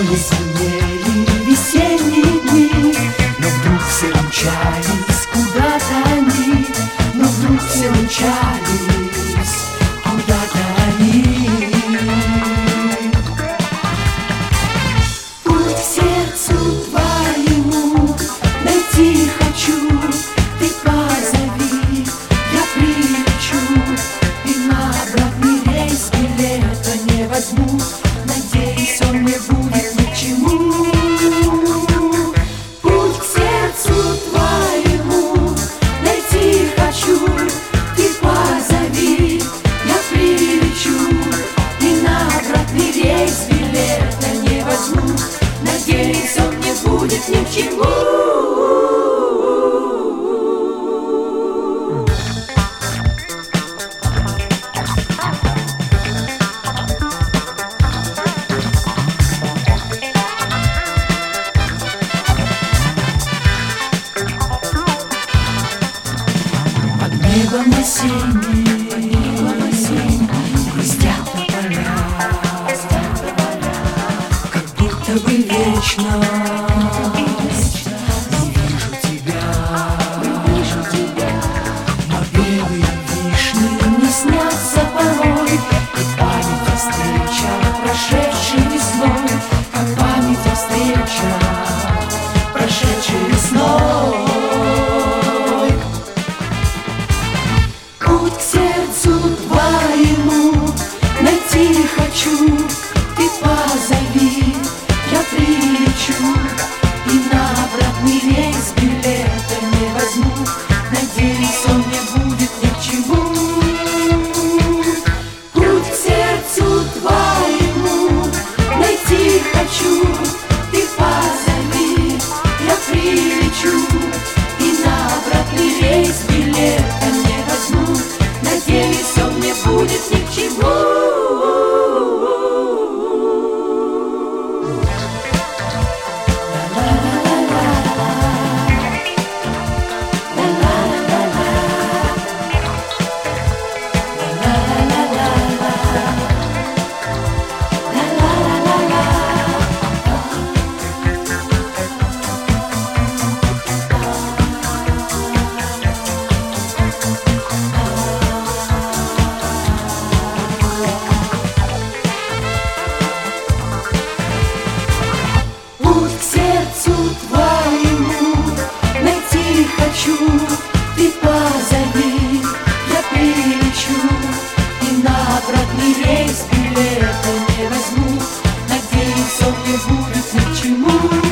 не звенели весенние дни, но вдруг все умчались куда-то они, но вдруг все умчались куда-то они. Путь к сердцу твоему найти хочу, ты позови, я прилечу, и на обратный рейс билета не возьму. Надеюсь, он не будет ни к чему. Путь к сердцу твоему найти хочу, ты позови, я прилечу, и на обратный рейс билета не возьму. Надеюсь, он не будет ни к чему. Небом осенним блестят тополя, как будто бы вечно не вижу тебя, но белые вишни не снятся порой, и память о встречах, прошедшей весной, как память о встречах, прошедшей весной. Путь к сердцу твоему найти хочу, ты позови, я прилечу, и на обратный рейс билета не возьму. Надеюсь, он не будет ни к чему. Путь к сердцу твоему найти хочу, ты позови, я прилечу, и на обратный рейс билета не возьму. Надеюсь, он не будет ни к чему. Путь к сердцу твоему найти хочу, ты позови, я прилечу, и на обратный рейс билета не возьму. Надеюсь, он не будет ни к чему.